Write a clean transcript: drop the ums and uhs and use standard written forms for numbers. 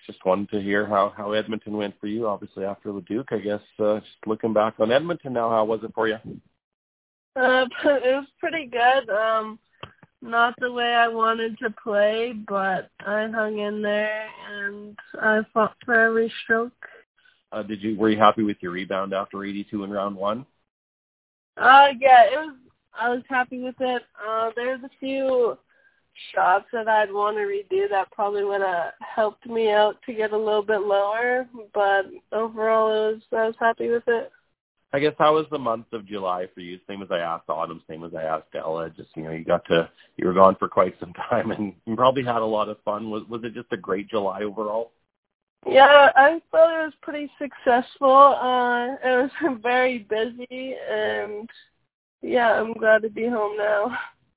just wanted to hear how Edmonton went for you, obviously after Leduc. I guess just looking back on Edmonton now, how was it for you? It was pretty good. Not the way I wanted to play, but I hung in there and I fought for every stroke. Were you happy with your rebound after 82 in round one? Yeah, I was happy with it. There's a few shots that I'd want to redo that probably would have helped me out to get a little bit lower, but overall I was happy with it. I guess how was the month of July for you? Same as I asked Autumn, same as I asked Ella. Just, you were gone for quite some time and you probably had a lot of fun. Was it just a great July overall? Yeah, I thought it was pretty successful. It was very busy, and yeah, I'm glad to be home now.